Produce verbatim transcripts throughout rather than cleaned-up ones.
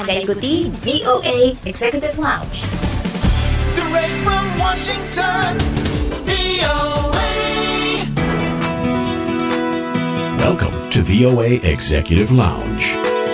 Anda ikuti V O A Executive Lounge. Direct from Washington, V O A. Welcome to V O A Executive Lounge.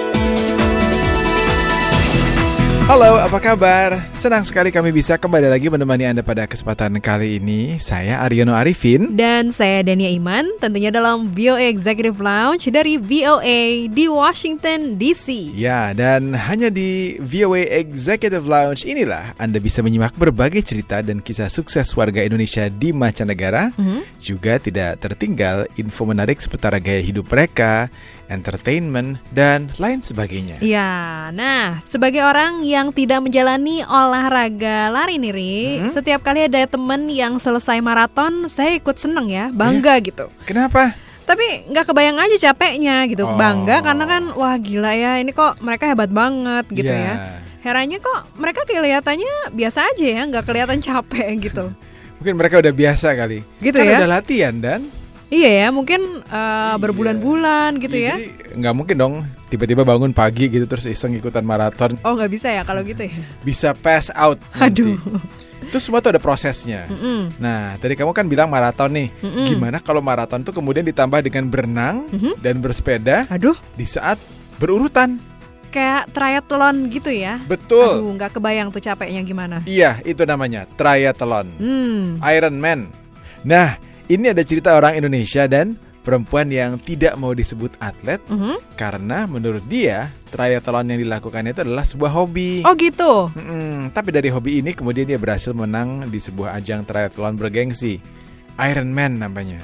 Halo, apa kabar? Senang sekali kami bisa kembali lagi menemani Anda pada kesempatan kali ini. Saya Aryono Arifin. Dan saya Dania Iman, tentunya dalam V O A Executive Lounge dari V O A di Washington D C. Ya, dan hanya di V O A Executive Lounge inilah Anda bisa menyimak berbagai cerita dan kisah sukses warga Indonesia di mancanegara. Mm-hmm. Juga tidak tertinggal info menarik seputar gaya hidup mereka, entertainment, dan lain sebagainya. Ya, nah sebagai orang yang tidak menjalani olahraga lari nih Ri, hmm? setiap kali ada temen yang selesai maraton, saya ikut seneng ya, bangga eh, gitu. Kenapa? Tapi nggak kebayang aja capeknya gitu, oh. Bangga karena kan wah gila ya, ini kok mereka hebat banget gitu yeah. ya. Herannya kok mereka kelihatannya biasa aja ya, nggak kelihatan capek gitu. Mungkin mereka udah biasa kali. Gitu kan ya? Udah latihan dan iya ya, mungkin uh, berbulan-bulan gitu iya, ya. Jadi nggak mungkin dong tiba-tiba bangun pagi gitu terus iseng ikutan maraton. Oh nggak bisa ya kalau gitu ya? Bisa pass out nanti. Aduh. Itu semua tuh ada prosesnya. Mm-mm. Nah, tadi kamu kan bilang maraton nih. Mm-mm. Gimana kalau maraton tuh kemudian ditambah dengan berenang mm-hmm. dan bersepeda? Aduh. Di saat berurutan. Kayak triathlon gitu ya? Betul. Aduh, nggak kebayang tuh capeknya gimana. Iya, itu namanya triathlon. Hmm. Ironman. Nah, ini ada cerita orang Indonesia dan perempuan yang tidak mau disebut atlet uh-huh. karena menurut dia triathlon yang dilakukan itu adalah sebuah hobi. Oh gitu. Mm-mm, tapi dari hobi ini kemudian dia berhasil menang di sebuah ajang triathlon bergengsi. Ironman namanya.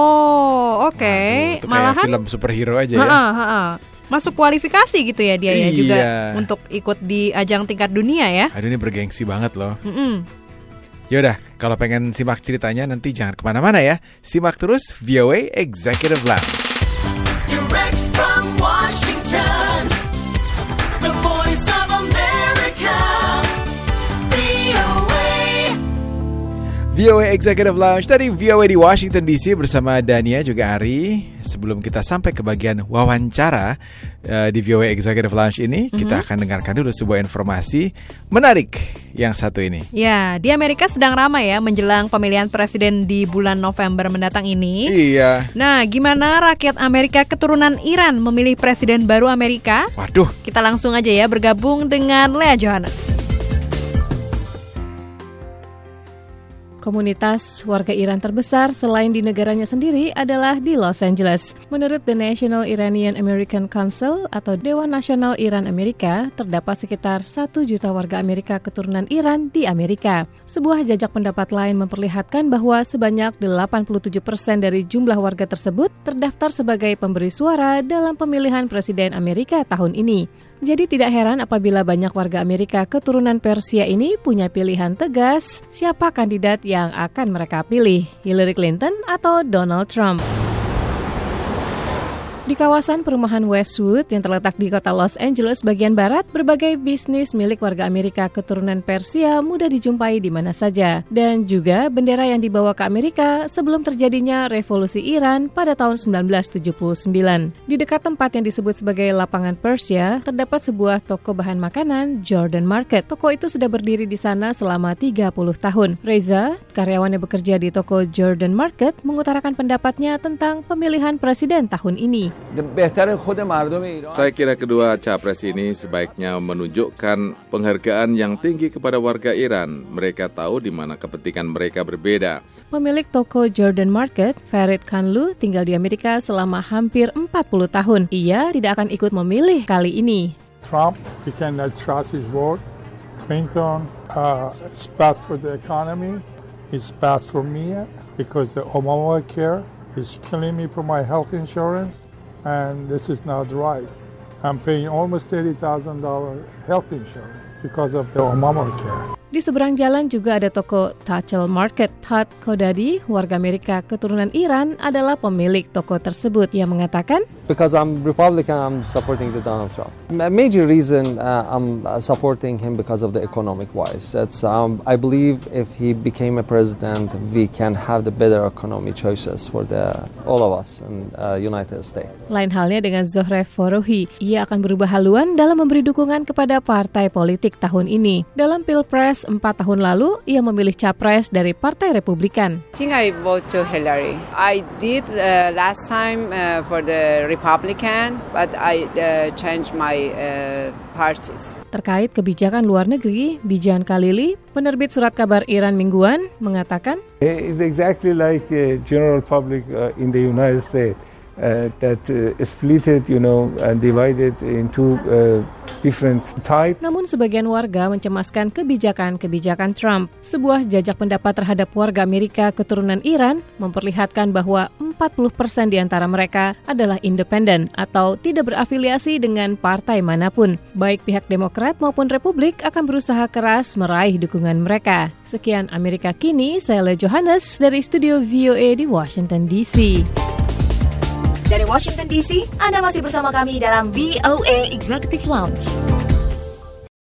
Oh oke. Okay. Waduh, itu kayak film superhero aja ya. Ha-ha, ha-ha. Masuk kualifikasi gitu ya dia ya iya. juga untuk ikut di ajang tingkat dunia ya. Aduh ini bergengsi banget loh. Mm-mm. Yaudah, kalau pengen simak ceritanya nanti jangan kemana-mana ya. Simak terus V O A Executive Lounge. Direct from Washington, the voice of America, V O A. V O A Executive Lounge dari V O A di Washington D C bersama Dania juga Ari. Sebelum kita sampai ke bagian wawancara uh, di V O A Executive Lounge ini, mm-hmm. kita akan dengarkan dulu sebuah informasi menarik yang satu ini. Ya, di Amerika sedang ramai ya menjelang pemilihan presiden di bulan November mendatang ini. Iya. Nah, gimana rakyat Amerika keturunan Iran memilih presiden baru Amerika? Waduh. Kita langsung aja ya bergabung dengan Lea Johannes. Komunitas warga Iran terbesar selain di negaranya sendiri adalah di Los Angeles. Menurut The National Iranian American Council atau Dewan Nasional Iran Amerika, terdapat sekitar satu juta warga Amerika keturunan Iran di Amerika. Sebuah jajak pendapat lain memperlihatkan bahwa sebanyak delapan puluh tujuh persen dari jumlah warga tersebut terdaftar sebagai pemberi suara dalam pemilihan presiden Amerika tahun ini. Jadi tidak heran apabila banyak warga Amerika keturunan Persia ini punya pilihan tegas siapa kandidat yang akan mereka pilih, Hillary Clinton atau Donald Trump. Di kawasan perumahan Westwood yang terletak di kota Los Angeles bagian barat, berbagai bisnis milik warga Amerika keturunan Persia mudah dijumpai di mana saja. Dan juga bendera yang dibawa ke Amerika sebelum terjadinya revolusi Iran pada tahun sembilan belas tujuh puluh sembilan. Di dekat tempat yang disebut sebagai lapangan Persia, terdapat sebuah toko bahan makanan, Jordan Market. Toko itu sudah berdiri di sana selama tiga puluh tahun. Reza, karyawan yang bekerja di toko Jordan Market, mengutarakan pendapatnya tentang pemilihan presiden tahun ini. Saya kira kedua capres ini sebaiknya menunjukkan penghargaan yang tinggi kepada warga Iran. Mereka tahu di mana kepentingan mereka berbeda. Pemilik toko Jordan Market, Farid Kanlu, tinggal di Amerika selama hampir empat puluh tahun. Ia tidak akan ikut memilih kali ini. Trump, we cannot trust his word. Clinton, uh, it's bad for the economy. It's bad for me because the Obamacare is killing me for my health insurance. And this is not right. I'm paying almost thirty thousand dollars health insurance. because of the Obamacare. Di seberang jalan juga ada toko Tachel Market. Todd Kodadi, warga Amerika keturunan Iran, adalah pemilik toko tersebut. Ia mengatakan, Because I'm Republican, I'm supporting the Donald Trump. A major reason uh, I'm supporting him because of the economic wise. That's um, I believe if he became a president, we can have the better economy choices for the all of us in uh, United States. Lain halnya dengan Zohreh Forohi. Ia akan berubah haluan dalam memberi dukungan kepada partai politik tahun ini. Dalam Pilpres empat tahun lalu, ia memilih capres dari Partai Republikan. I think I vote to Hillary. I did uh, last time uh, for the Republican, but I uh, changed my uh, parties. Terkait kebijakan luar negeri, Bijan Khalili, penerbit surat kabar Iran mingguan, mengatakan, It's exactly like uh, general public uh, in the United States. Uh, that uh, splitted, you know, and divided into uh, different type. Namun sebagian warga mencemaskan kebijakan-kebijakan Trump. Sebuah jajak pendapat terhadap warga Amerika keturunan Iran memperlihatkan bahwa empat puluh persen di antara mereka adalah independen atau tidak berafiliasi dengan partai manapun. Baik pihak Demokrat maupun Republik akan berusaha keras meraih dukungan mereka. Sekian Amerika Kini, saya Le Johannes dari studio V O A di Washington D C. Dari Washington D C, Anda masih bersama kami dalam V O A Executive Lounge.